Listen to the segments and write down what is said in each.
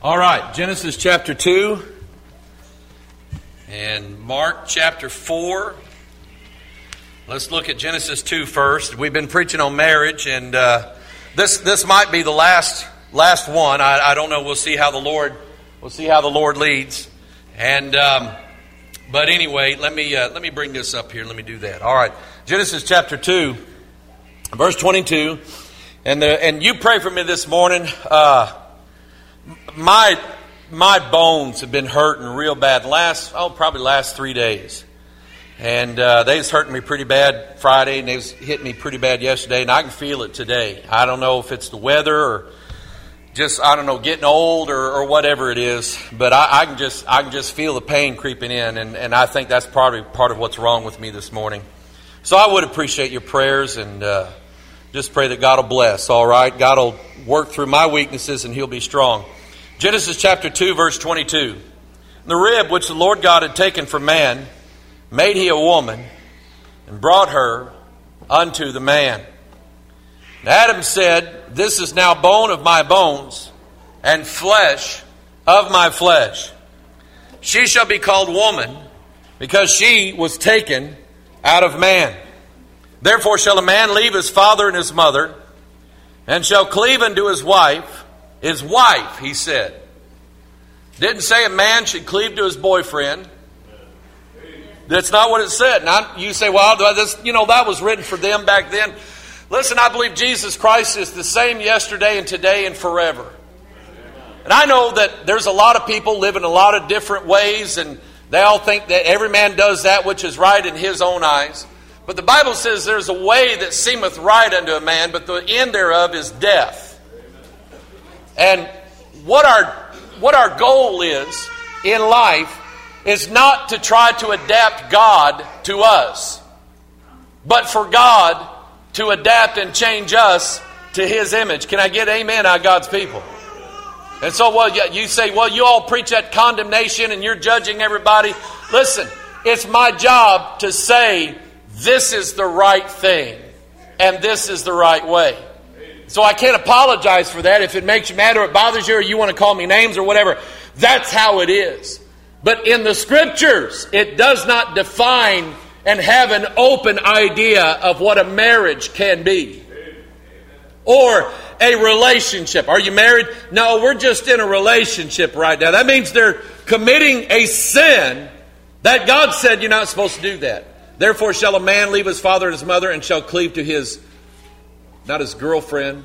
All right, Genesis chapter 2 and Mark chapter 4. Let's look at Genesis 2 first. We've been preaching on marriage, and this might be the last one. I don't know. We'll see how the Lord leads. And but anyway, let me bring this up here. Let me do that. All right, Genesis chapter 2, verse 22, and you pray for me this morning. My bones have been hurting real bad probably last 3 days. And they was hurting me pretty bad Friday, and they was hitting me pretty bad yesterday, and I can feel it today. I don't know if it's the weather or just, getting old or whatever it is, but I can just feel the pain creeping in, and I think that's probably part of what's wrong with me this morning. So I would appreciate your prayers, and just pray that God will bless, all right? God will work through my weaknesses, and He'll be strong. Genesis chapter 2, verse 22. The rib which the Lord God had taken from man, made He a woman, and brought her unto the man. And Adam said, This is now bone of my bones, and flesh of my flesh. She shall be called woman, because she was taken out of man. Therefore shall a man leave his father and his mother, and shall cleave unto his wife, he said. Didn't say a man should cleave to his boyfriend. That's not what it said. Now, you say, well, that was written for them back then. Listen, I believe Jesus Christ is the same yesterday and today and forever. And I know that there's a lot of people living a lot of different ways, and they all think that every man does that which is right in his own eyes. But the Bible says there's a way that seemeth right unto a man, but the end thereof is death. And what our goal is in life is not to try to adapt God to us, but for God to adapt and change us to His image. Can I get amen out of God's people? And so, you say, you all preach that condemnation and you're judging everybody. Listen, it's my job to say, this is the right thing, and this is the right way. So I can't apologize for that. If it makes you mad or it bothers you or you want to call me names or whatever, that's how it is. But in the Scriptures, it does not define and have an open idea of what a marriage can be. Or a relationship. Are you married? No, we're just in a relationship right now. That means they're committing a sin that God said you're not supposed to do that. Therefore shall a man leave his father and his mother and shall cleave to not his girlfriend,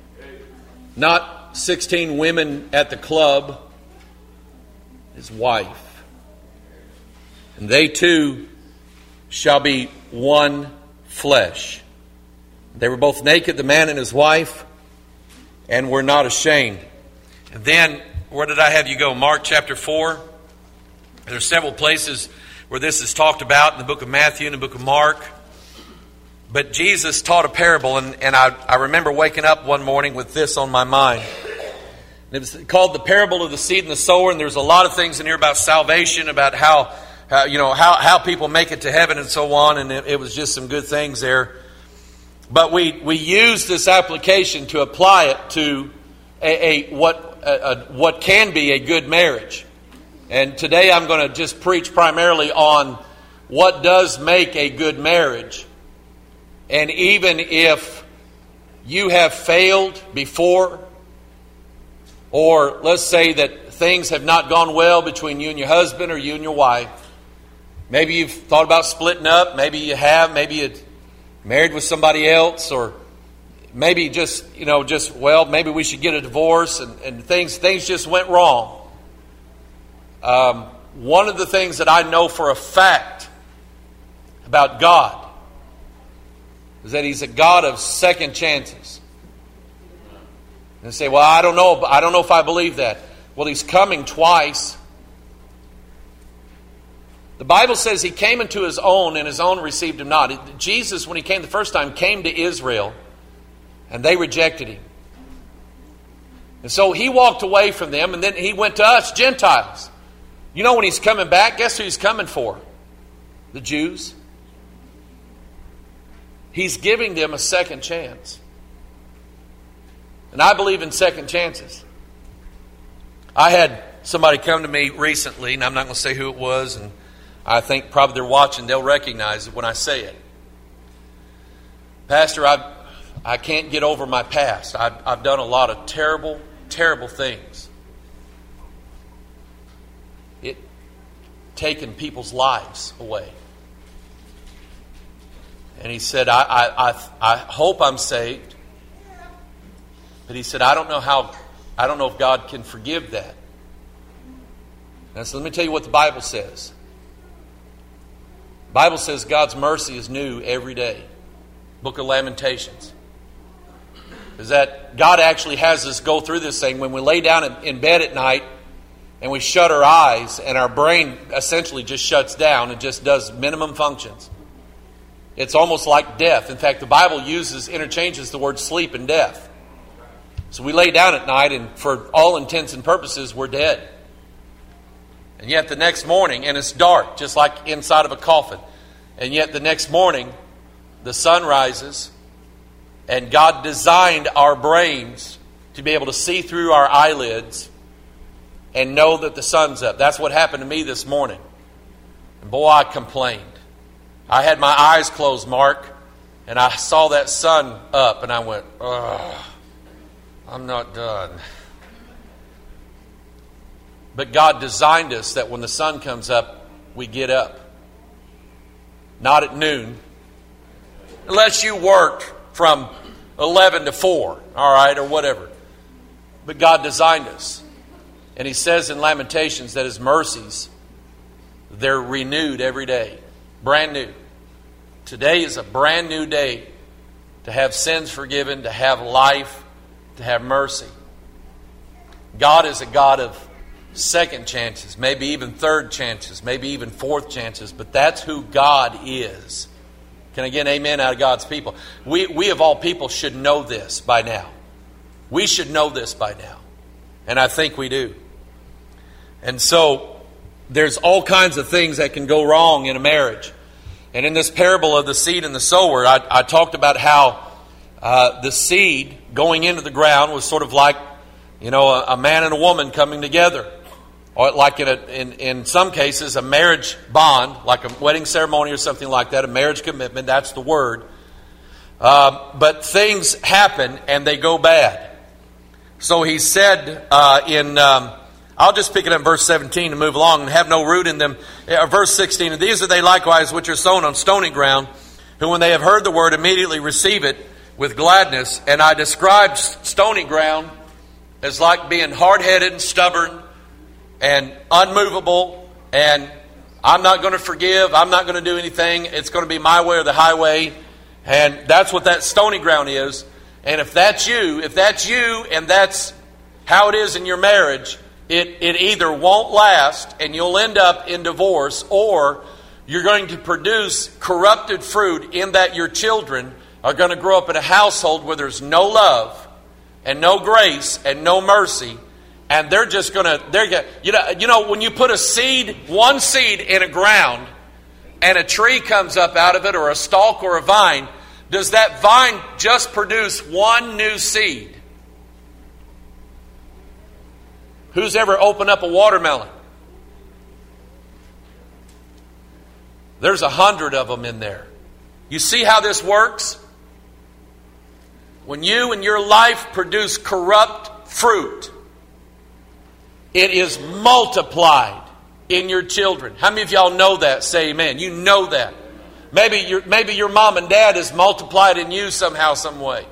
not 16 women at the club, his wife. And they two shall be one flesh. They were both naked, the man and his wife, and were not ashamed. And then, where did I have you go? Mark chapter 4. There's several places where this is talked about in the book of Matthew and the book of Mark. But Jesus taught a parable, and I remember waking up one morning with this on my mind. It was called the parable of the seed and the sower, and there's a lot of things in here about salvation, about how people make it to heaven and so on, and it was just some good things there. But we use this application to apply it to what can be a good marriage. And today I'm going to just preach primarily on what does make a good marriage. And even if you have failed before, or let's say that things have not gone well between you and your husband or you and your wife. Maybe you've thought about splitting up. Maybe you have. Maybe you're married with somebody else. Or maybe maybe we should get a divorce and things just went wrong. One of the things that I know for a fact about God is that He's a God of second chances. And say, well, I don't know if I believe that. Well, He's coming twice. The Bible says He came into His own, and His own received Him not. Jesus, when He came the first time, came to Israel, and they rejected Him. And so He walked away from them, and then He went to us, Gentiles. You know when He's coming back, guess who He's coming for? The Jews. He's giving them a second chance. And I believe in second chances. I had somebody come to me recently, and I'm not going to say who it was, and I think probably they're watching, they'll recognize it when I say it. Pastor, I can't get over my past. I've done a lot of terrible, terrible things. It taken people's lives away. And he said, I hope I'm saved. But he said, I don't know if God can forgive that. Now, so let me tell you what the Bible says. The Bible says God's mercy is new every day. Book of Lamentations. Is that God actually has us go through this thing when we lay down in bed at night and we shut our eyes and our brain essentially just shuts down and just does minimum functions. It's almost like death. In fact, the Bible interchanges the word sleep and death. So we lay down at night and for all intents and purposes, we're dead. And yet the next morning, and it's dark, just like inside of a coffin. And yet the next morning, the sun rises, and God designed our brains to be able to see through our eyelids and know that the sun's up. That's what happened to me this morning. And boy, I complained. I had my eyes closed, Mark, and I saw that sun up, and I went, ugh, I'm not done. But God designed us that when the sun comes up, we get up. Not at noon. Unless you worked from 11 to 4, all right, or whatever. But God designed us. And He says in Lamentations that His mercies, they're renewed every day. Brand new. Today is a brand new day to have sins forgiven, to have life, to have mercy. God is a God of second chances, maybe even third chances, maybe even fourth chances, but that's who God is. Can I get an amen out of God's people? We of all people should know this by now. We should know this by now. And I think we do. And so there's all kinds of things that can go wrong in a marriage. And in this parable of the seed and the sower, I talked about how the seed going into the ground was sort of like, a man and a woman coming together. Or like in some cases, a marriage bond, like a wedding ceremony or something like that, a marriage commitment, that's the word. But things happen and they go bad. So he said I'll just pick it up in verse 17 and move along, and have no root in them. Verse 16, and these are they likewise which are sown on stony ground, who when they have heard the word immediately receive it with gladness. And I described stony ground as like being hard-headed and stubborn and unmovable, and I'm not going to forgive, I'm not going to do anything, it's going to be my way or the highway. And that's what that stony ground is. And if that's you and that's how it is in your marriage, it either won't last and you'll end up in divorce, or you're going to produce corrupted fruit in that your children are going to grow up in a household where there's no love and no grace and no mercy. And they're just going to, when you put one seed in a ground and a tree comes up out of it, or a stalk or a vine, does that vine just produce one new seed? Who's ever opened up a watermelon? There's 100 of them in there. You see how this works? When you and your life produce corrupt fruit, it is multiplied in your children. How many of y'all know that? Say amen. You know that. Maybe your mom and dad is multiplied in you somehow, some way.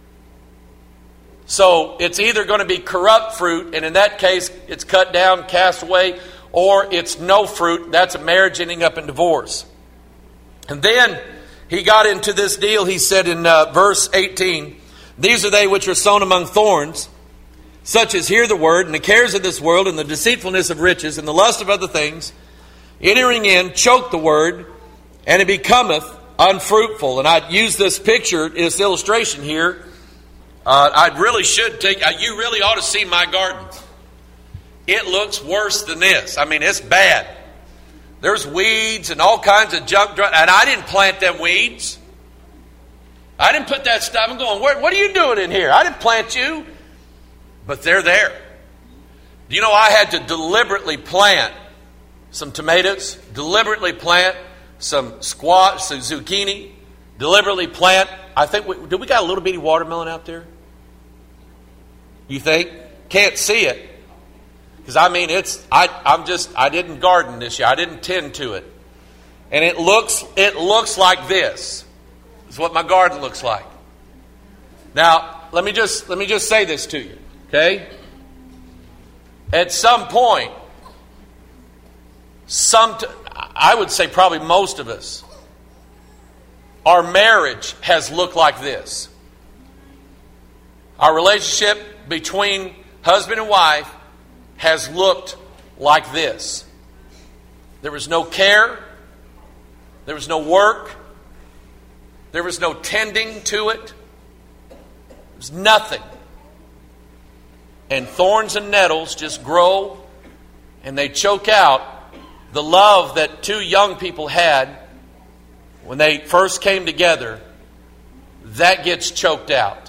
So it's either going to be corrupt fruit, and in that case, it's cut down, cast away, or it's no fruit. That's a marriage ending up in divorce. And then he got into this deal. He said in verse 18, these are they which are sown among thorns, such as hear the word, and the cares of this world, and the deceitfulness of riches, and the lust of other things, entering in, choke the word, and it becometh unfruitful. And I'd use this picture, this illustration here. You really ought to see my garden. It looks worse than this. I mean, it's bad. There's weeds and all kinds of junk. And I didn't plant them weeds. I didn't put that stuff. I'm going, what are you doing in here? I didn't plant you. But they're there. Do you know I had to deliberately plant some tomatoes, deliberately plant some squash, some zucchini, deliberately plant, do we got a little bitty watermelon out there? You think? Can't see it. Because I didn't garden this year. I didn't tend to it. And it looks like this. It's what my garden looks like. Now, let me just say this to you, okay? At some point, I would say probably most of us, our marriage has looked like this. Our relationship between husband and wife has looked like this. There was no care. There was no work. There was no tending to it. There was nothing. And thorns and nettles just grow and they choke out the love that two young people had when they first came together. That gets choked out.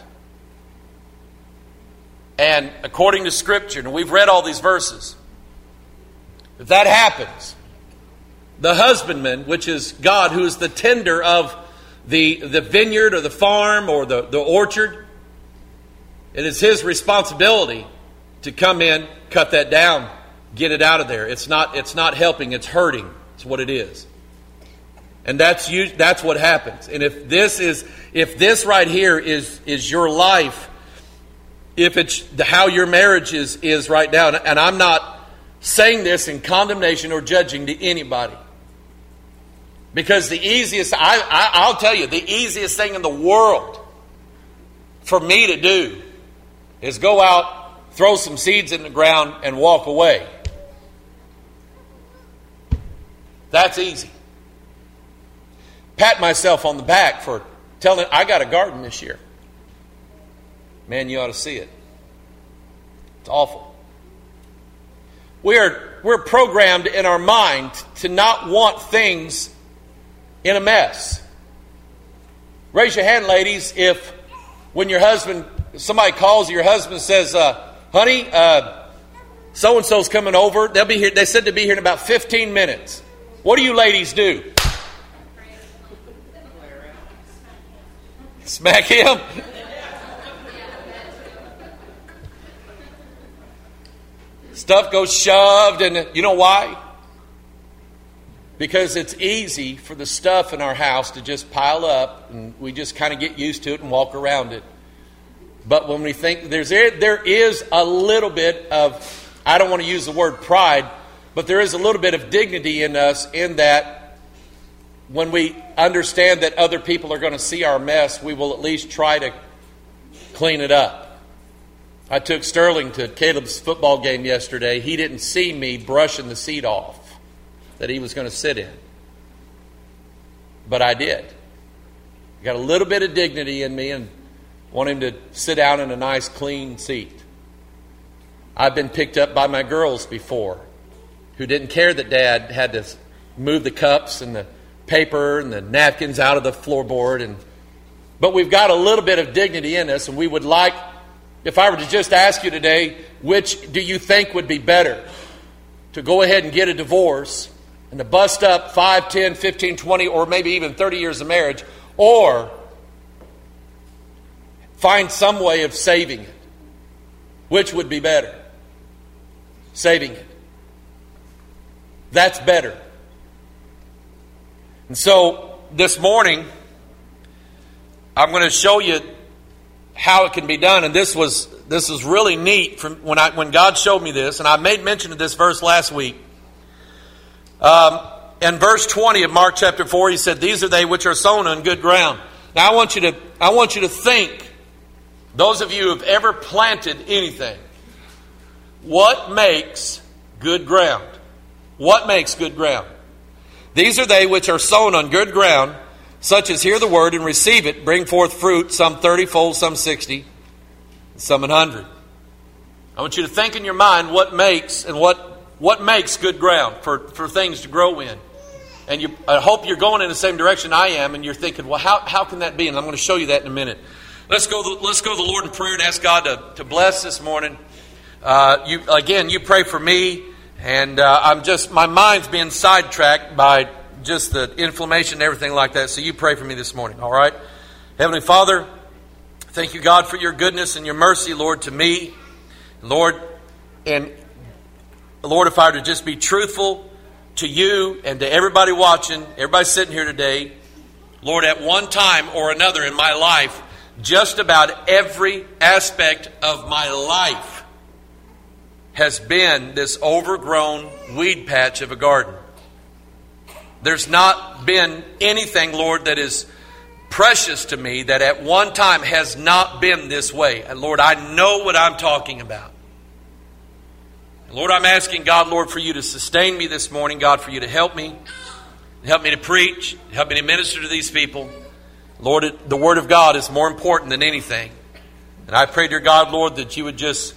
And according to Scripture, and we've read all these verses, if that happens, the husbandman, which is God, who is the tender of the vineyard or the farm or the orchard, it is his responsibility to come in, cut that down, get it out of there. It's not helping, it's hurting. It's what it is. And that's what happens. And if this right here is your life, if it's how your marriage is right now, and I'm not saying this in condemnation or judging to anybody, because I'll tell you, the easiest thing in the world for me to do is go out, throw some seeds in the ground, and walk away. That's easy. Pat myself on the back for telling I got a garden this year. Man, you ought to see it. It's awful. We're programmed in our mind to not want things in a mess. Raise your hand, ladies, if when somebody calls your husband says, honey, so-and-so's coming over. They'll be here. They said they'll be here in about 15 minutes. What do you ladies do? Smack him? Stuff goes shoved, and you know why? Because it's easy for the stuff in our house to just pile up, and we just kind of get used to it and walk around it. But when we think there is a little bit of, I don't want to use the word pride, but there is a little bit of dignity in us in that when we understand that other people are going to see our mess, we will at least try to clean it up. I took Sterling to Caleb's football game yesterday. He didn't see me brushing the seat off that he was going to sit in. But I did. I got a little bit of dignity in me and want him to sit down in a nice clean seat. I've been picked up by my girls before who didn't care that Dad had to move the cups and the paper and the napkins out of the floorboard. But we've got a little bit of dignity in us, and we would like, if I were to just ask you today, which do you think would be better? To go ahead and get a divorce and to bust up 5, 10, 15, 20, or maybe even 30 years of marriage, or find some way of saving it? Which would be better? Saving it. That's better. And so this morning, I'm going to show you how it can be done. And this is really neat from when God showed me this, and I made mention of this verse last week. In verse 20 of Mark chapter 4, he said, "These are they which are sown on good ground." Now I want you to think, those of you who have ever planted anything, what makes good ground? What makes good ground? These are they which are sown on good ground, such as hear the word and receive it, bring forth fruit, some 30-fold, some 60, some 100. I want you to think in your mind what makes good ground for things to grow in. And I hope you're going in the same direction I am, and you're thinking, well, how can that be? And I'm going to show you that in a minute. Let's go to the Lord in prayer and ask God to bless this morning. You pray for me, and my mind's being sidetracked by just the inflammation and everything like that. So you pray for me this morning, all right? Heavenly Father, thank you, God, for your goodness and your mercy, Lord, to me. Lord, if I were to just be truthful to you and to everybody watching, everybody sitting here today, Lord, at one time or another in my life, just about every aspect of my life has been this overgrown weed patch of a garden. There's not been anything, Lord, that is precious to me that at one time has not been this way. And Lord, I know what I'm talking about. Lord, I'm asking God, Lord, for you to sustain me this morning. God, for you to help me to preach, help me to minister to these people. Lord, the Word of God is more important than anything. And I pray, dear God, Lord, that you would just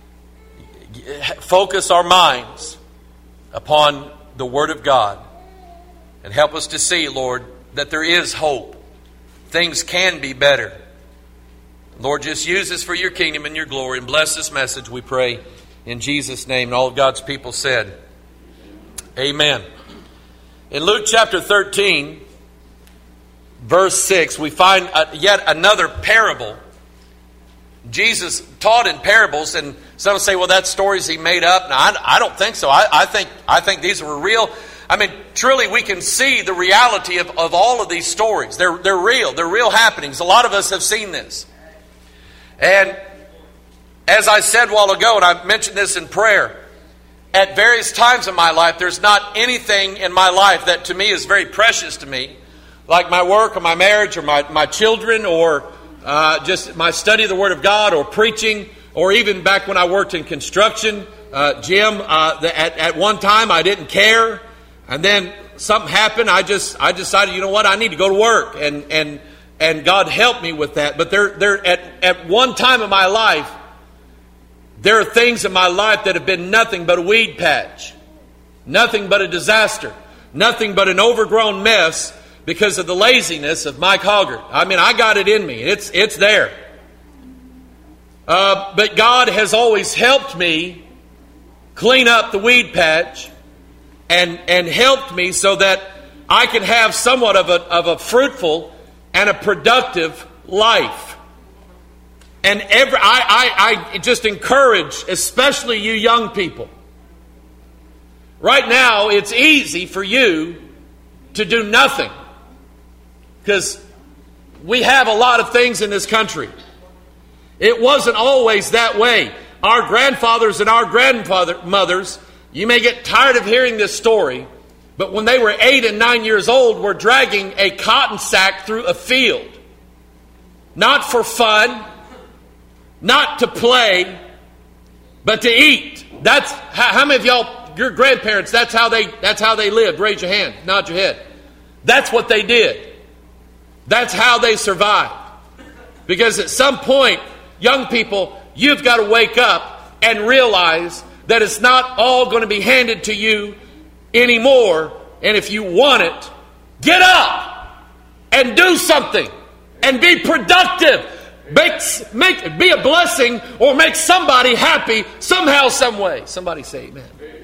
focus our minds upon the Word of God and help us to see, Lord, that there is hope. Things can be better. Lord, just use this for your kingdom and your glory, and bless this message, we pray, in Jesus' name. And all of God's people said, amen. In Luke chapter 13, verse 6, we find yet another parable. Jesus taught in parables, and some say, well, that's stories he made up. Now, I don't think so. I think these were real. I mean, truly, we can see the reality of all of these stories. They're real. They're real happenings. A lot of us have seen this. And as I said a while ago, and I mentioned this in prayer, at various times in my life, there's not anything in my life that to me is very precious to me, like my work or my marriage or my children or just my study of the Word of God or preaching, or even back when I worked in construction. Jim, at one time I didn't care. And then something happened. I decided, you know what, I need to go to work, and God helped me with that. But there at one time in my life, there are things in my life that have been nothing but a weed patch, nothing but a disaster, nothing but an overgrown mess because of the laziness of Mike Hoggart. I mean, I got it in me. It's there. But God has always helped me clean up the weed patch and helped me so that I can have somewhat of a fruitful and a productive life. And I just encourage, especially you young people. Right now, it's easy for you to do nothing, because we have a lot of things in this country. It wasn't always that way. Our grandfathers and our grandmothers, you may get tired of hearing this story, but when they were 8 and 9 years old, were dragging a cotton sack through a field. Not for fun, not to play, but to eat. That's how many of y'all, your grandparents, that's how they lived? Raise your hand, nod your head. That's what they did. That's how they survived. Because at some point, young people, you've got to wake up and realize that it's not all going to be handed to you anymore. And if you want it, get up and do something and be productive. Be a blessing or make somebody happy somehow, some way. Somebody say amen.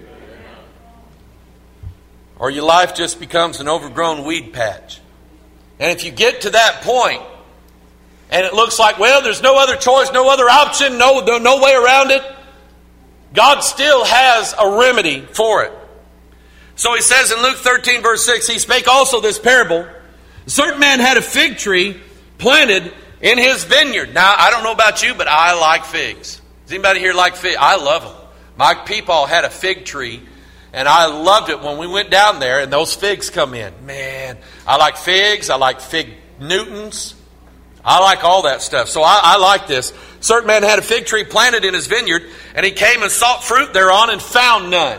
Or your life just becomes an overgrown weed patch. And if you get to that point and it looks like, well, there's no other choice, no other option, no way around it, God still has a remedy for it. So he says in Luke 13 verse 6, he spake also this parable. A certain man had a fig tree planted in his vineyard. Now, I don't know about you, but I like figs. Does anybody here like figs? I love them. My peepaw had a fig tree, and I loved it when we went down there and those figs come in. Man, I like figs. I like fig Newtons. I like all that stuff. So I like this. A certain man had a fig tree planted in his vineyard, and he came and sought fruit thereon and found none.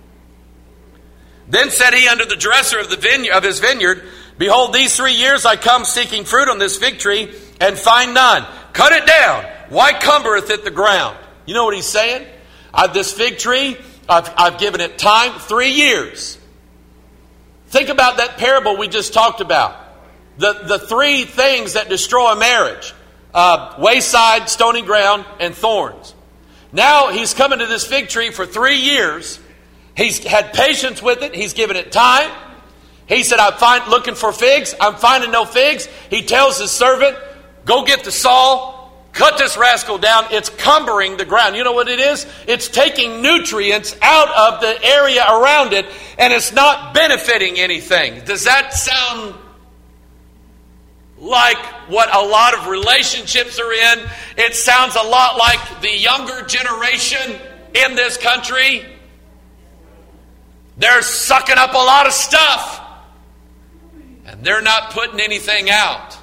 Then said he unto the dresser of his vineyard, Behold, these 3 years I come seeking fruit on this fig tree, and find none. Cut it down. Why cumbereth it the ground? You know what he's saying? This fig tree, I've given it time, 3 years. Think about that parable we just talked about. The 3 things that destroy a marriage. Wayside, stony ground, and thorns. Now he's coming to this fig tree for 3 years. He's had patience with it. He's given it time. He said, I'm looking for figs. I'm finding no figs. He tells his servant, go get the saw, cut this rascal down. It's cumbering the ground. You know what it is? It's taking nutrients out of the area around it, and it's not benefiting anything. Does that sound like what a lot of relationships are in? It sounds a lot like the younger generation in this country. They're sucking up a lot of stuff, and they're not putting anything out.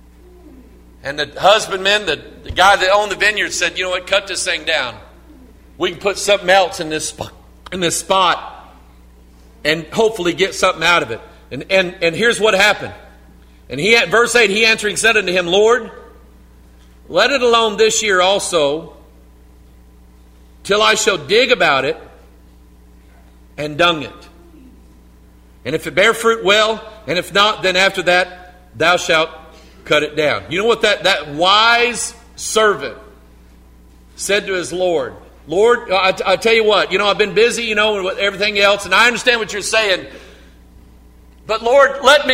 And the husbandman, the guy that owned the vineyard, said, you know what, cut this thing down. We can put something else in this spot and hopefully get something out of it. And here's what happened. And verse 8, he answering said unto him, Lord, let it alone this year also, till I shall dig about it and dung it. And if it bear fruit, well, and if not, then after that thou shalt cut it down. You know what that wise servant said to his Lord? Lord, I tell you what, I've been busy, and with everything else, and I understand what you're saying. But Lord,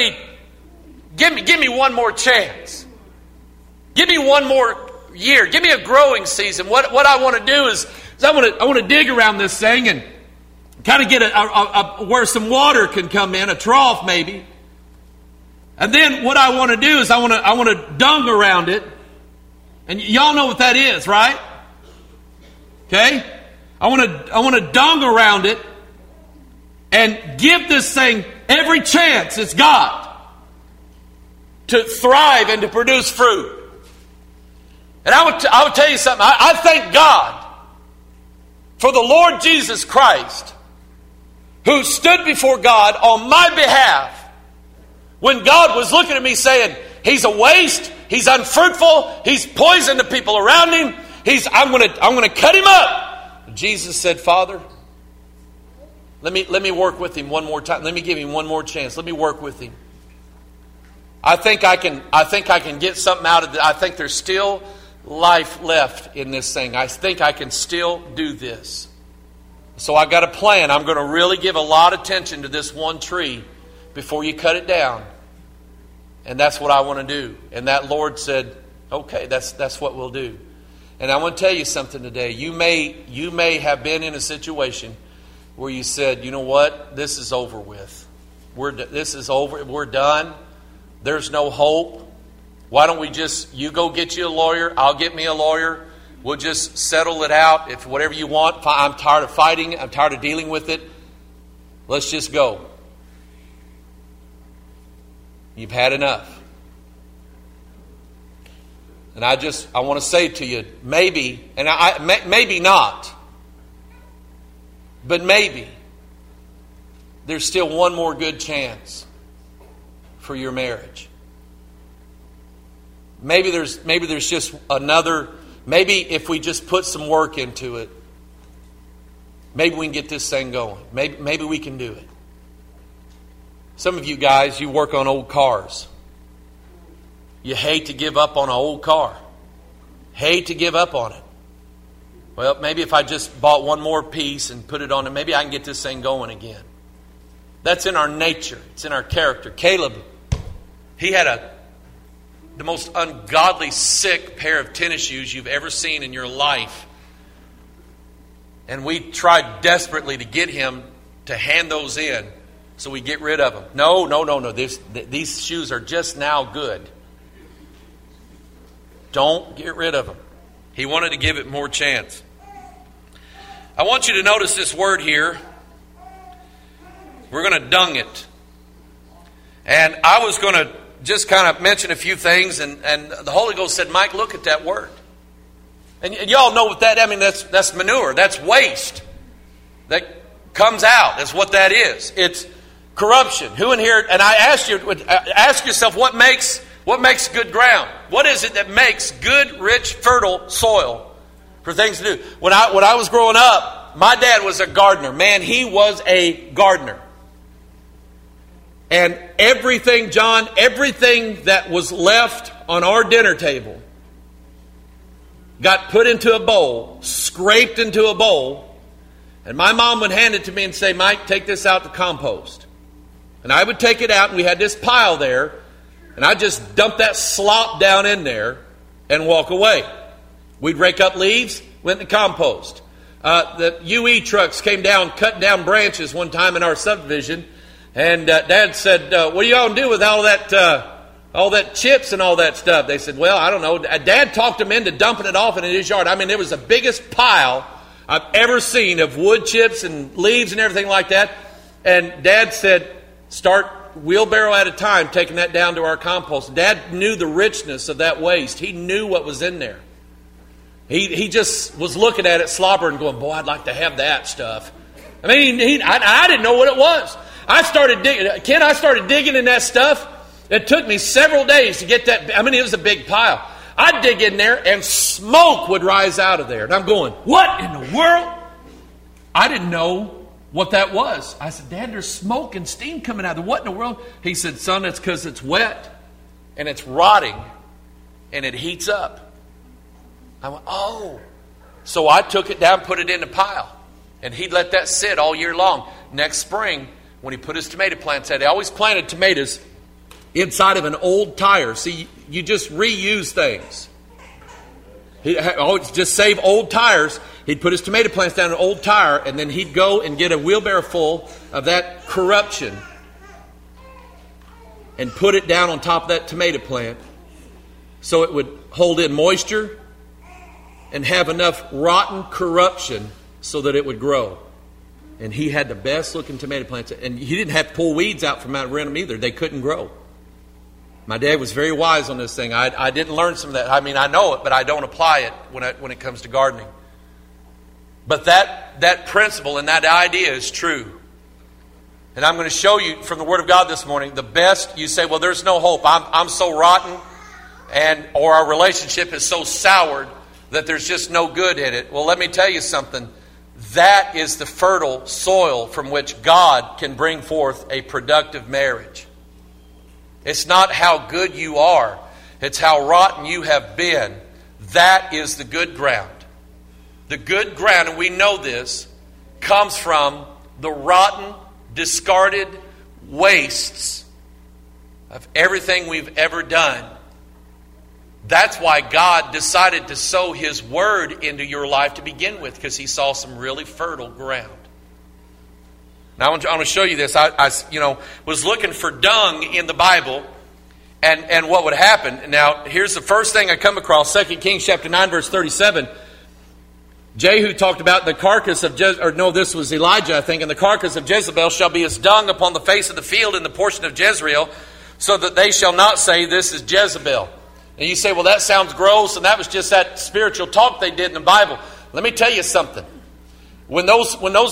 give me one more chance. Give me one more year. Give me a growing season. What I want to do is I want to dig around this thing and kind of get where some water can come in, a trough maybe. And then what I want to do is I want to dung around it. And y'all know what that is, right? Okay? I want to dung around it and give this thing every chance it's got to thrive and to produce fruit. And I would tell you something. I thank God for the Lord Jesus Christ, who stood before God on my behalf when God was looking at me saying, he's a waste, he's unfruitful, he's poisoned the people around him, I'm going to cut him up. Jesus said, Father, let me work with him one more time. Let me give him one more chance. Let me work with him. I think I can get something out of it. I think there's still life left in this thing. I think I can still do this. So I got a plan. I'm going to really give a lot of attention to this one tree before you cut it down. And that's what I want to do. And that Lord said, okay, that's what we'll do. And I want to tell you something today. You may have been in a situation where you said, you know what, this is over with. This is over. We're done. There's no hope. Why don't you go get you a lawyer, I'll get me a lawyer. We'll just settle it out. If whatever you want, I'm tired of fighting. I'm tired of dealing with it. Let's just go. You've had enough. And I want to say to you, maybe, and maybe not, but maybe there's still one more good chance for your marriage. Maybe there's just another. Maybe if we just put some work into it, maybe we can get this thing going. Maybe we can do it. Some of you guys, you work on old cars. You hate to give up on an old car. Hate to give up on it. Well, maybe if I just bought one more piece and put it on it, maybe I can get this thing going again. That's in our nature. It's in our character. Caleb, he had the most ungodly, sick pair of tennis shoes you've ever seen in your life. And we tried desperately to get him to hand those in so we get rid of them. No. These shoes are just now good. Don't get rid of them. He wanted to give it more chance. I want you to notice this word here. We're going to dung it. And I was going to just kind of mention a few things, and the Holy Ghost said, Mike, look at that word. And y'all know what that, that's manure, that's waste that comes out. That's what that is. It's corruption. Who in here, and I asked you, ask yourself, what makes good ground? What is it that makes good, rich, fertile soil for things to do? When I was growing up, my dad was a gardener. Man, he was a gardener. And everything that was left on our dinner table got put into a bowl, scraped into a bowl, and my mom would hand it to me and say, Mike, take this out to compost. And I would take it out, and we had this pile there, and I'd just dump that slop down in there and walk away. We'd rake up leaves, went to compost. The UE trucks came down, cut down branches one time in our subdivision, and Dad said, what are you all going to do with all that chips and all that stuff? They said, well, I don't know. Dad talked them into dumping it off in his yard. I mean, it was the biggest pile I've ever seen of wood chips and leaves and everything like that. And Dad said, start wheelbarrow at a time taking that down to our compost. Dad knew the richness of that waste. He knew what was in there. He just was looking at it, slobbering, going, boy, I'd like to have that stuff. I mean, I didn't know what it was. I started digging in that stuff. It took me several days to get that. I mean, it was a big pile. I'd dig in there and smoke would rise out of there. And I'm going, what in the world? I didn't know what that was. I said, Dad, there's smoke and steam coming out of there. What in the world? He said, son, it's because it's wet and it's rotting and it heats up. I went, oh. So I took it down, put it in a pile. And he'd let that sit all year long. Next spring, when he put his tomato plants out, he always planted tomatoes inside of an old tire. See, you just reuse things. He always just save old tires. He'd put his tomato plants down in an old tire, and then he'd go and get a wheelbarrow full of that corruption and put it down on top of that tomato plant so it would hold in moisture and have enough rotten corruption so that it would grow. And he had the best looking tomato plants. And he didn't have to pull weeds out from out around them either. They couldn't grow. My dad was very wise on this thing. I didn't learn some of that. I mean, I know it, but I don't apply it when it comes to gardening. But that principle and that idea is true. And I'm going to show you from the Word of God this morning, the best. You say, well, there's no hope. I'm so rotten, or our relationship is so soured that there's just no good in it. Well, let me tell you something. That is the fertile soil from which God can bring forth a productive marriage. It's not how good you are. It's how rotten you have been. That is the good ground. The good ground, and we know this, comes from the rotten, discarded wastes of everything we've ever done. That's why God decided to sow His Word into your life to begin with, because He saw some really fertile ground. Now I want to show you this. I was looking for dung in the Bible and what would happen. Now here's the first thing I come across, 2 Kings chapter 9 verse 37. Jehu talked about the carcass of this was Elijah, I think, and the carcass of Jezebel shall be as dung upon the face of the field in the portion of Jezreel, so that they shall not say, this is Jezebel. And you say, well, that sounds gross, and that was just that spiritual talk they did in the Bible. Let me tell you something. When those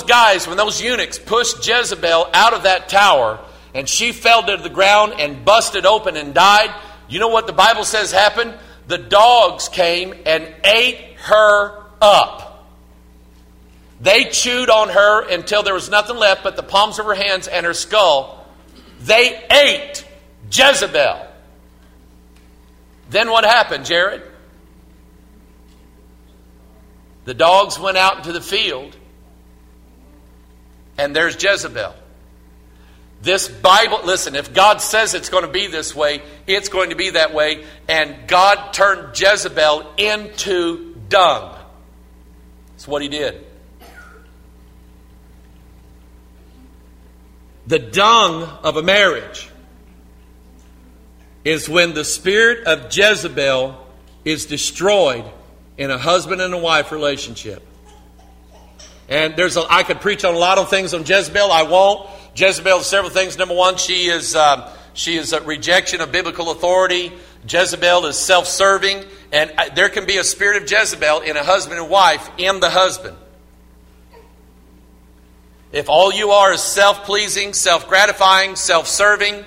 eunuchs pushed Jezebel out of that tower, and she fell to the ground and busted open and died, you know what the Bible says happened? The dogs came and ate her up. They chewed on her until there was nothing left but the palms of her hands and her skull. They ate Jezebel. Then what happened, Jared? The dogs went out into the field, and there's Jezebel. This Bible, listen, if God says it's going to be this way, it's going to be that way. And God turned Jezebel into dung. That's what He did. The dung of a marriage is when the spirit of Jezebel is destroyed in a husband and a wife relationship. And I could preach on a lot of things on Jezebel. I won't. Jezebel is several things. Number one, she is a rejection of biblical authority. Jezebel is self-serving. And there can be a spirit of Jezebel in a husband and wife in the husband. If all you are is self-pleasing, self-gratifying, self-serving,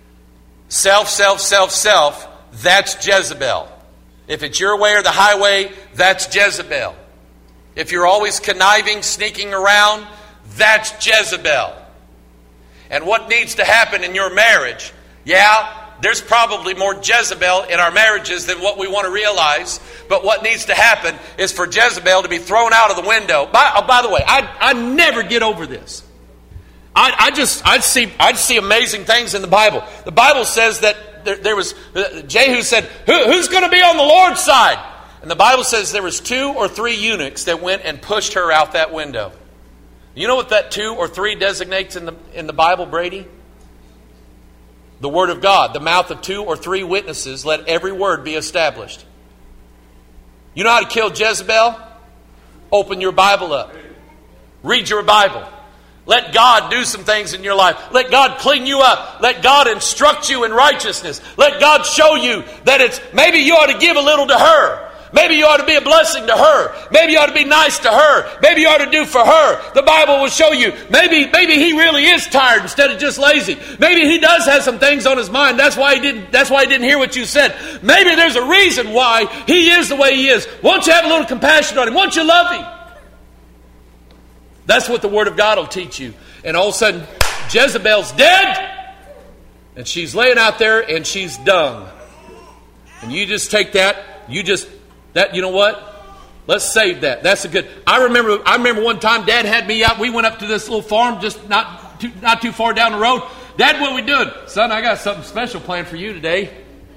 self, that's Jezebel. If it's your way or the highway, that's Jezebel. If you're always conniving, sneaking around, that's Jezebel. And what needs to happen in your marriage? Yeah, there's probably more Jezebel in our marriages than what we want to realize. But what needs to happen is for Jezebel to be thrown out of the window. By the way, I never get over this. I'd see amazing things in the Bible. The Bible says that there was, Jehu said, who's going to be on the Lord's side? And the Bible says there was 2 or 3 eunuchs that went and pushed her out that window. You know what that 2 or 3 designates in the Bible, Brady? The Word of God. The mouth of 2 or 3 witnesses, let every word be established. You know how to kill Jezebel? Open your Bible up. Read your Bible. Let God do some things in your life. Let God clean you up. Let God instruct you in righteousness. Let God show you that maybe you ought to give a little to her. Maybe you ought to be a blessing to her. Maybe you ought to be nice to her. Maybe you ought to do for her. The Bible will show you. Maybe he really is tired instead of just lazy. Maybe he does have some things on his mind. That's why he didn't hear what you said. Maybe there's a reason why he is the way he is. Won't you have a little compassion on him? Won't you love him? That's what the Word of God will teach you. And all of a sudden, Jezebel's dead. And she's laying out there and she's dung. And you just take that. You know what? Let's save that. That's a good. I remember one time Dad had me out. We went up to this little farm just not too far down the road. Dad, what are we doing? Son, I got something special planned for you today.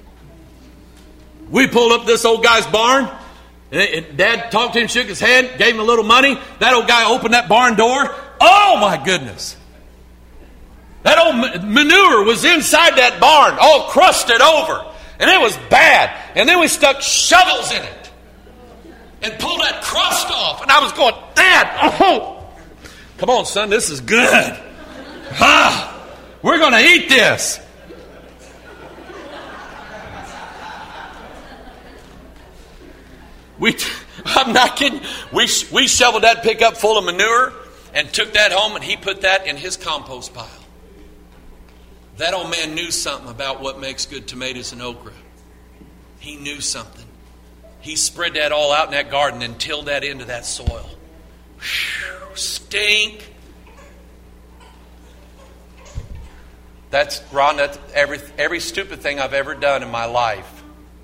We pulled up this old guy's barn. And Dad talked to him, shook his hand, gave him a little money. That old guy opened that barn door. Oh my goodness. That old manure was inside that barn, all crusted over. And it was bad. And then we stuck shovels in it. And pulled that crust off. And I was going, Dad, come on, son, this is good. We're going to eat this. I'm not kidding. We shoveled that pickup full of manure and took that home, and he put that in his compost pile. That old man knew something about what makes good tomatoes and okra. He knew something. He spread that all out in that garden and tilled that into that soil. Whew, stink. That's, Ron, that's every stupid thing I've ever done in my life.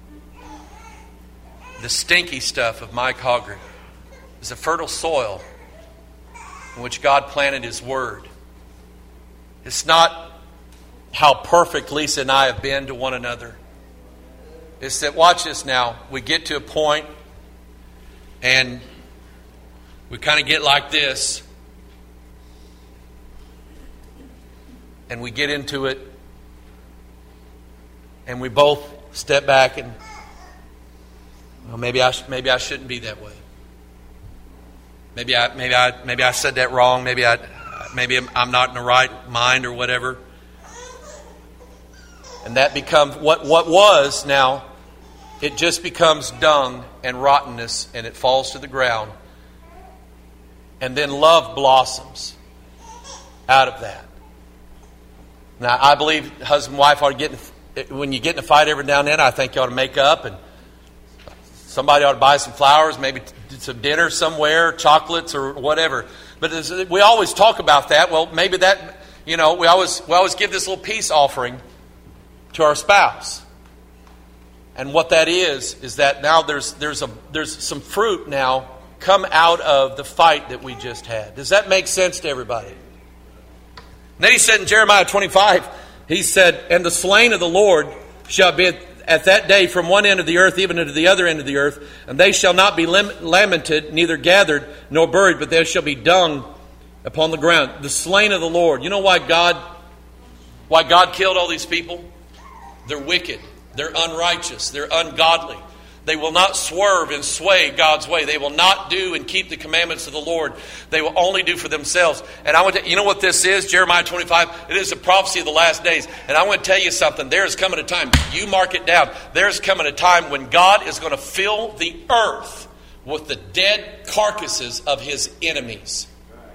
The stinky stuff of Mike Hoggard is a fertile soil in which God planted His Word. It's not how perfect Lisa and I have been to one another. It's that, watch this now, we get to a point and we kind of get like this and we get into it and we both step back and, well, maybe I shouldn't be that way. Maybe I said that wrong. Maybe I'm not in the right mind or whatever. And that becomes what was now. It just becomes dung and rottenness, and it falls to the ground. And then love blossoms out of that. Now, I believe husband and wife ought to when you get in a fight every now and then, I think you ought to make up, and somebody ought to buy some flowers, maybe some dinner somewhere, chocolates or whatever. But we always talk about that. Well, maybe that, we always give this little peace offering to our spouse. And what that is that now there's some fruit now come out of the fight that we just had. Does that make sense to everybody? And then he said in Jeremiah 25, he said, and the slain of the Lord shall be at that day from one end of the earth even unto the other end of the earth, and they shall not be lamented, neither gathered nor buried, but there shall be dung upon the ground. The slain of the Lord. You know why God killed all these people? They're wicked. They're unrighteous. They're ungodly. They will not swerve and sway God's way. They will not do and keep the commandments of the Lord. They will only do for themselves. And you know what this is? Jeremiah 25. It is a prophecy of the last days. And I want to tell you something. There is coming a time. You mark it down. There is coming a time when God is going to fill the earth with the dead carcasses of His enemies.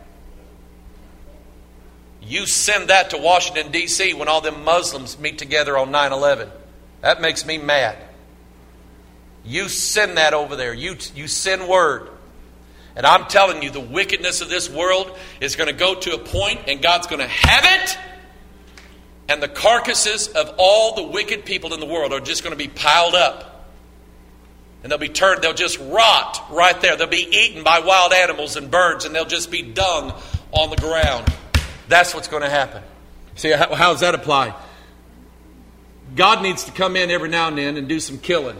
You send that to Washington, D.C. when all them Muslims meet together on 9/11. That makes me mad. You send that over there. You send word. And I'm telling you, the wickedness of this world is going to go to a point and God's going to have it. And the carcasses of all the wicked people in the world are just going to be piled up. And they'll just rot right there. They'll be eaten by wild animals and birds, and they'll just be dung on the ground. That's what's going to happen. See, how does that apply? God needs to come in every now and then and do some killing.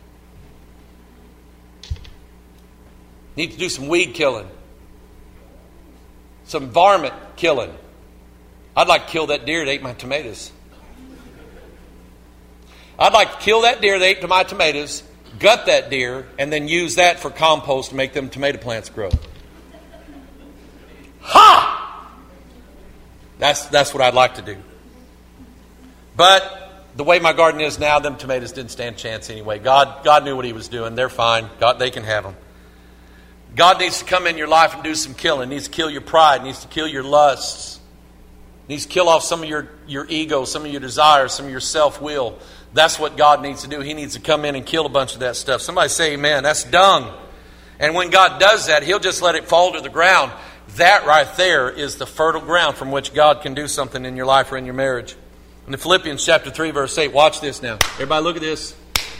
Need to do some weed killing. Some varmint killing. I'd like to kill that deer that ate my tomatoes. I'd like to kill that deer that ate my tomatoes, gut that deer, and then use that for compost to make them tomato plants grow. Ha! That's what I'd like to do. But the way my garden is now, them tomatoes didn't stand a chance anyway. God knew what He was doing. They're fine. They can have them. God needs to come in your life and do some killing. He needs to kill your pride. He needs to kill your lusts. He needs to kill off some of your ego, some of your desires, some of your self-will. That's what God needs to do. He needs to come in and kill a bunch of that stuff. Somebody say amen. That's dung. And when God does that, He'll just let it fall to the ground. That right there is the fertile ground from which God can do something in your life or in your marriage. In Philippians chapter 3, verse 8, watch this now. Everybody look at this.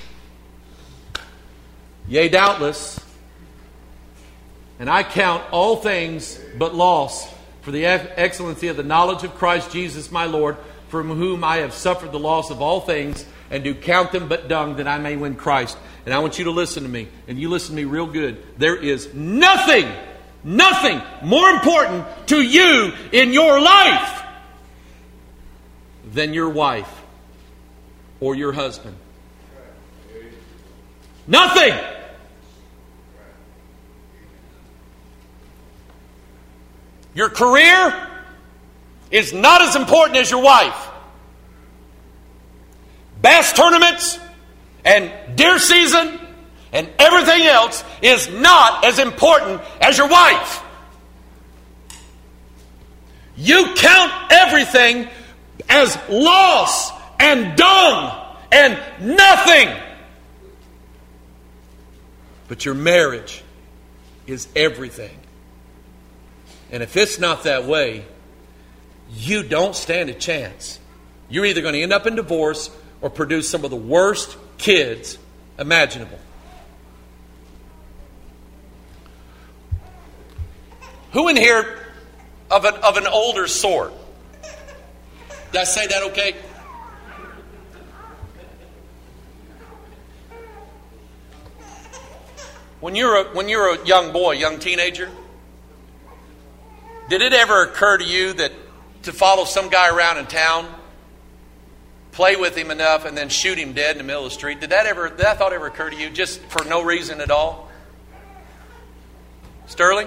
Yea, doubtless, and I count all things but loss for the excellency of the knowledge of Christ Jesus my Lord, from whom I have suffered the loss of all things, and do count them but dung, that I may win Christ. And I want you to listen to me, and you listen to me real good. There is nothing more important to you in your life than your wife or your husband. Nothing. Your career is not as important as your wife. Bass tournaments and deer season and everything else is not as important as your wife. You count everything as loss and dung and nothing. But your marriage is everything. And if it's not that way, you don't stand a chance. You're either going to end up in divorce or produce some of the worst kids imaginable. Who in here of an older sort? Did I say that okay? When you're a young boy, young teenager, did it ever occur to you that to follow some guy around in town, play with him enough, and then shoot him dead in the middle of the street? Did that thought ever occur to you just for no reason at all? Sterling?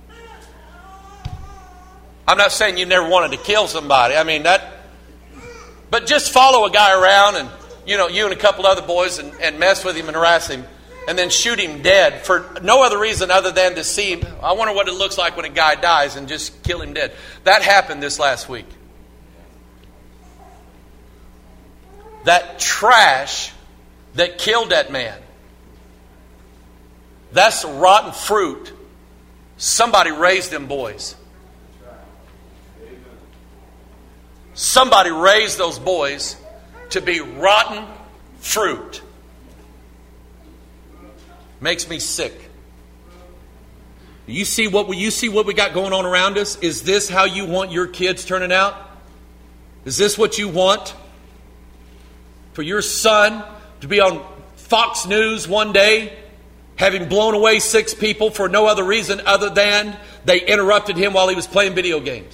I'm not saying you never wanted to kill somebody. I mean that, but just follow a guy around and you and a couple other boys and mess with him and harass him, and then shoot him dead for no other reason other than to see him. I wonder what it looks like when a guy dies, and just kill him dead. That happened this last week. That trash that killed that man, that's the rotten fruit. Somebody raised them boys. Somebody raised those boys to be rotten fruit. Makes me sick. You see what we got going on around us? Is this how you want your kids turning out? Is this what you want? For your son to be on Fox News one day, having blown away 6 people for no other reason other than they interrupted him while he was playing video games.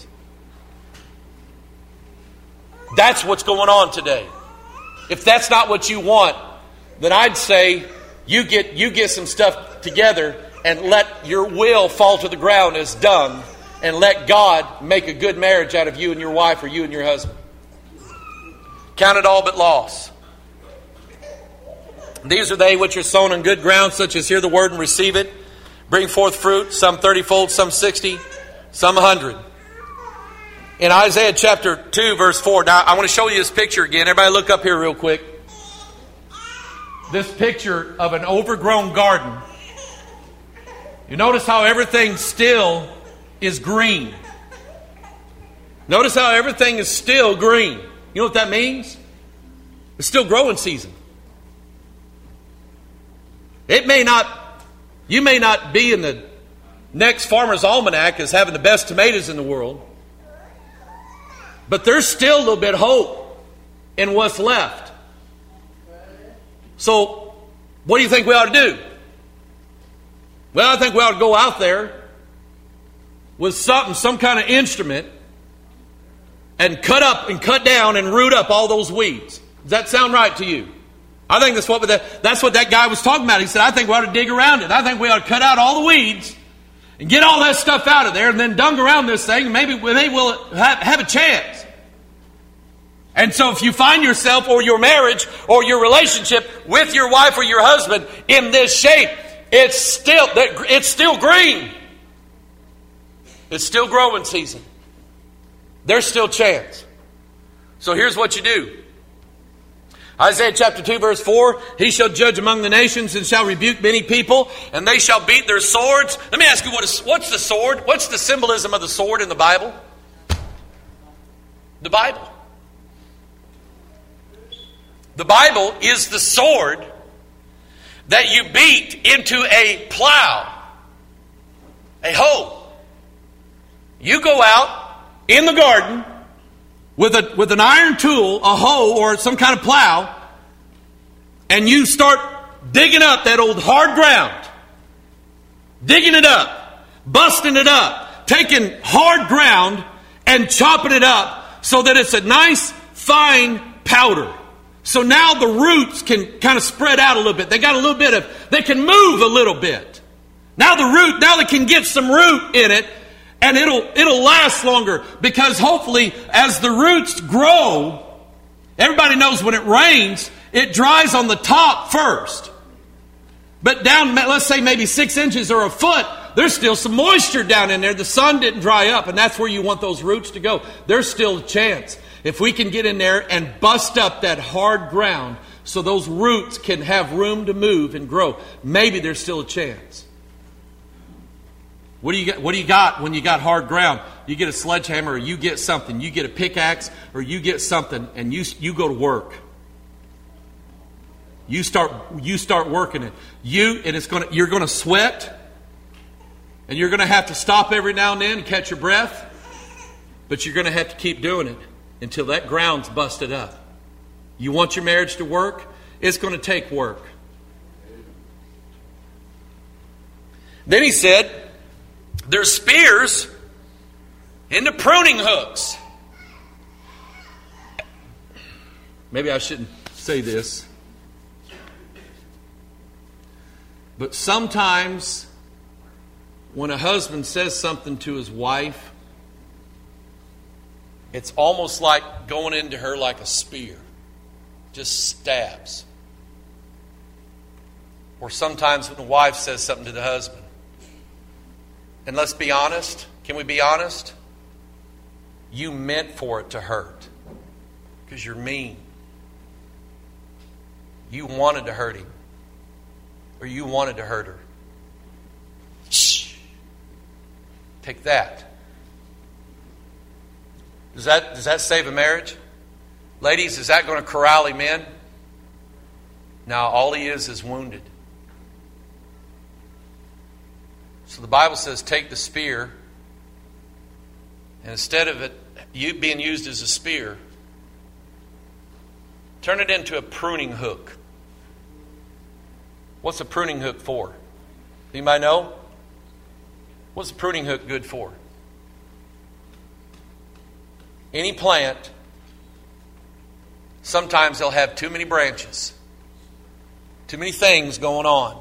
That's what's going on today. If that's not what you want, then I'd say you get some stuff together and let your will fall to the ground as dung, and let God make a good marriage out of you and your wife, or you and your husband. Count it all but loss. These are they which are sown on good ground, such as hear the word and receive it, bring forth fruit, some 30-fold, some 60, some 100. In Isaiah chapter 2, verse 4. Now, I want to show you this picture again. Everybody look up here real quick. This picture of an overgrown garden. You notice how everything still is green. Notice how everything is still green. You know what that means? It's still growing season. You may not be in the next Farmer's Almanac as having the best tomatoes in the world, but there's still a little bit of hope in what's left. So, what do you think we ought to do? Well, I think we ought to go out there with some kind of instrument, and cut up and cut down and root up all those weeds. Does that sound right to you? I think that's what that guy was talking about. He said, I think we ought to dig around it. I think we ought to cut out all the weeds and get all that stuff out of there and then dung around this thing, and maybe we'll have a chance. And so if you find yourself or your marriage or your relationship with your wife or your husband in this shape, it's still green. It's still growing season. There's still a chance. So here's what you do. Isaiah chapter 2 verse 4, he shall judge among the nations and shall rebuke many people, and they shall beat their swords. Let me ask you, what's the sword? What's the symbolism of the sword in the Bible? The Bible. The Bible is the sword that you beat into a plow, a hoe. You go out in the garden with an iron tool, a hoe, or some kind of plow, and you start digging up that old hard ground. Digging it up, busting it up, taking hard ground and chopping it up so that it's a nice, fine powder. So now the roots can kind of spread out a little bit. They can move a little bit. Now they can get some root in it. And it'll last longer, because hopefully as the roots grow, everybody knows when it rains, it dries on the top first. But down, let's say maybe 6 inches or a foot, there's still some moisture down in there. The sun didn't dry up, and that's where you want those roots to go. There's still a chance. If we can get in there and bust up that hard ground so those roots can have room to move and grow, maybe there's still a chance. What do you got when you got hard ground? You get a sledgehammer, or you get something. You get a pickaxe, or you get something, and you go to work. You start working it. You're going to sweat, and you're going to have to stop every now and then and catch your breath. But you're going to have to keep doing it until that ground's busted up. You want your marriage to work? It's going to take work. Then he said, there's spears into pruning hooks. Maybe I shouldn't say this, but sometimes when a husband says something to his wife, it's almost like going into her like a spear. Just stabs. Or sometimes when the wife says something to the husband, and let's be honest. Can we be honest? You meant for it to hurt. Because you're mean. You wanted to hurt him. Or you wanted to hurt her. Shh. Take that. Does that save a marriage? Ladies, is that going to corral him in? Now, all he is wounded. So the Bible says, take the spear, and instead of it being used as a spear, turn it into a pruning hook. What's a pruning hook for? Anybody know? What's a pruning hook good for? Any plant, sometimes they'll have too many branches, too many things going on.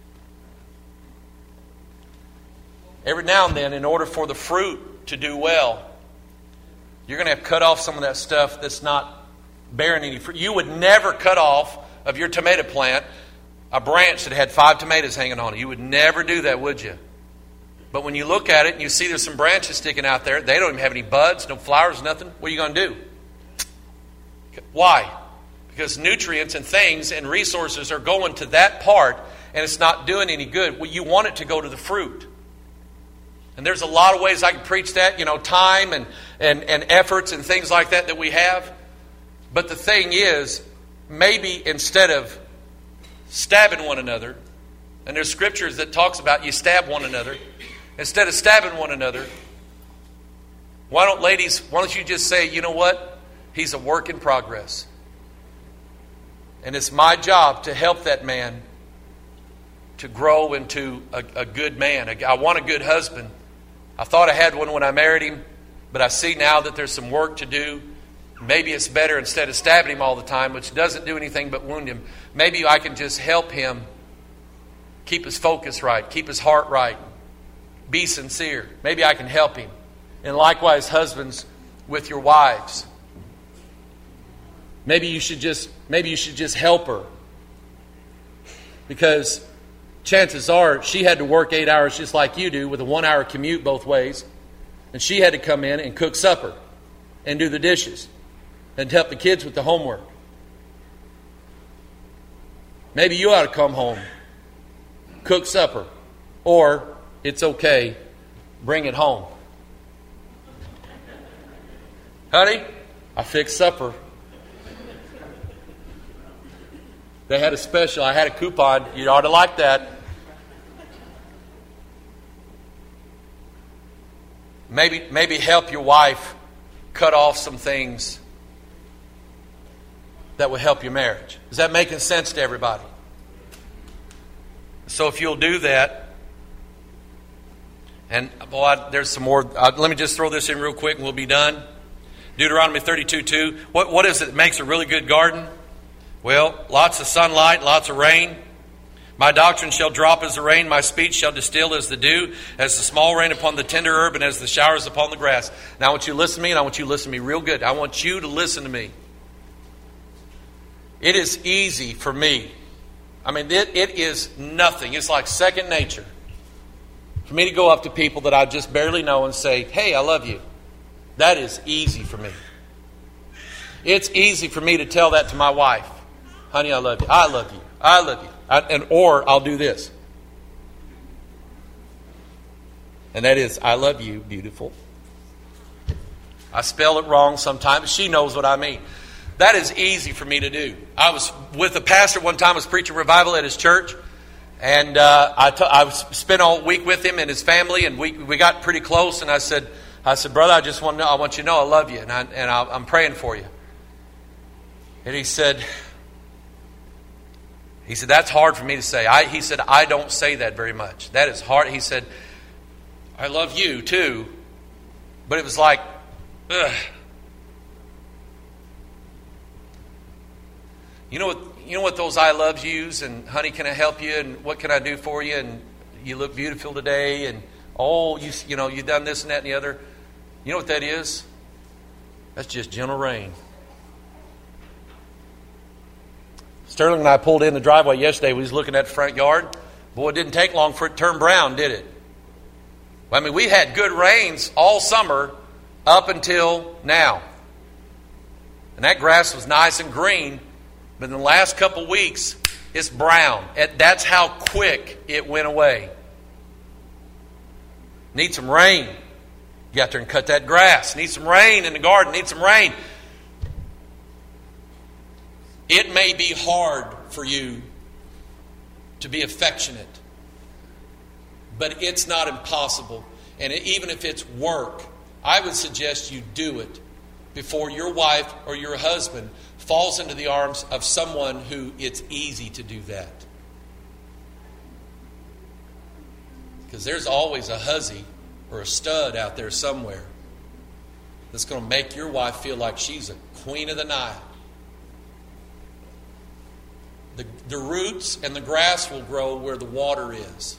Every now and then, in order for the fruit to do well, you're going to have to cut off some of that stuff that's not bearing any fruit. You would never cut off of your tomato plant a branch that had 5 tomatoes hanging on it. You would never do that, would you? But when you look at it and you see there's some branches sticking out there, they don't even have any buds, no flowers, nothing. What are you going to do? Why? Because nutrients and things and resources are going to that part, and it's not doing any good. Well, you want it to go to the fruit. And there's a lot of ways I can preach that, time and efforts and things like that we have. But the thing is, maybe instead of stabbing one another, and there's scriptures that talks about you stab one another, instead of stabbing one another, why don't you just say, you know what? He's a work in progress. And it's my job to help that man to grow into a good man. I want a good husband. I thought I had one when I married him, but I see now that there's some work to do. Maybe it's better instead of stabbing him all the time, which doesn't do anything but wound him. Maybe I can just help him keep his focus right, keep his heart right, be sincere. Maybe I can help him. And likewise, husbands, with your wives. Maybe you should just help her. Because chances are she had to work 8 hours just like you do with a 1 hour commute both ways. And she had to come in and cook supper and do the dishes and help the kids with the homework. Maybe you ought to come home, cook supper, or it's okay, bring it home. Honey, I fixed supper. They had a special. I had a coupon. You ought to like that. Maybe help your wife cut off some things that will help your marriage. Is that making sense to everybody? So if you'll do that, and boy, there's some more. Let me just throw this in real quick and we'll be done. Deuteronomy 32:2. What is it that makes a really good garden? Well, lots of sunlight, lots of rain. My doctrine shall drop as the rain, my speech shall distill as the dew, as the small rain upon the tender herb, and as the showers upon the grass. Now I want you to listen to me, and I want you to listen to me real good. I want you to listen to me. It is easy for me. I mean, it is nothing. It's like second nature for me to go up to people that I just barely know and say, hey, I love you. That is easy for me. It's easy for me to tell that to my wife. Honey, I love you. I love you. I love you. Or I'll do this. And that is, I love you, beautiful. I spell it wrong sometimes. She knows what I mean. That is easy for me to do. I was with a pastor one time. I was preaching revival at his church. And I spent all week with him and his family. And we got pretty close. And I said, brother, I want you to know I love you. And I'm praying for you. And he said, that's hard for me to say. He said, I don't say that very much. That is hard. He said, I love you too. But it was like, ugh. You know what those I love yous and honey, can I help you? And what can I do for you? And you look beautiful today. And you've done this and that and the other. You know what that is? That's just gentle rain. Sterling and I pulled in the driveway yesterday. We was looking at the front yard. Boy, it didn't take long for it to turn brown, did it? I mean, we had good rains all summer up until now. And that grass was nice and green. But in the last couple of weeks, it's brown. That's how quick it went away. Need some rain. Get out there and cut that grass. Need some rain in the garden. Need some rain. It may be hard for you to be affectionate, but it's not impossible. And even if it's work, I would suggest you do it before your wife or your husband falls into the arms of someone who it's easy to do that. Because there's always a hussy or a stud out there somewhere that's going to make your wife feel like she's a queen of the night. The roots and the grass will grow where the water is.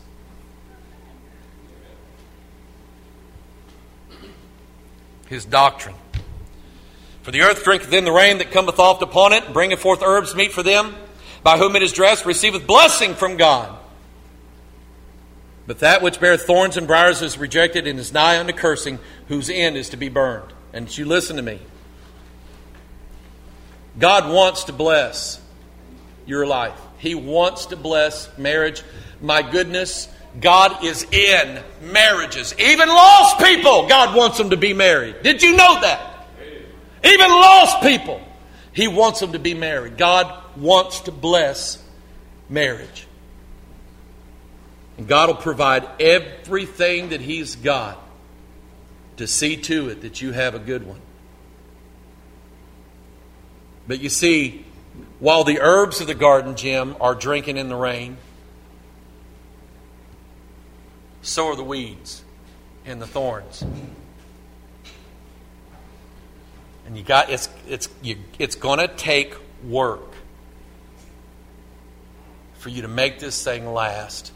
His doctrine. For the earth drinketh in the rain that cometh oft upon it, and bringeth forth herbs meet for them, by whom it is dressed, receiveth blessing from God. But that which beareth thorns and briars is rejected, and is nigh unto cursing, whose end is to be burned. And you listen to me. God wants to bless your life. He wants to bless marriage. My goodness, God is in marriages. Even lost people, God wants them to be married. Did you know that? Even lost people. He wants them to be married. God wants to bless marriage. And God will provide everything that He's got to see to it that you have a good one. But you see, while the herbs of the garden, Jim, are drinking in the rain, so are the weeds and the thorns. And it's going to take work for you to make this thing last.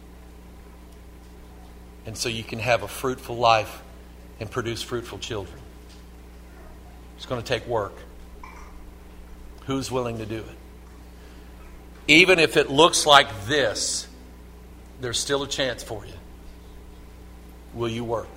And so you can have a fruitful life and produce fruitful children. It's going to take work. Who's willing to do it? Even if it looks like this, there's still a chance for you. Will you work?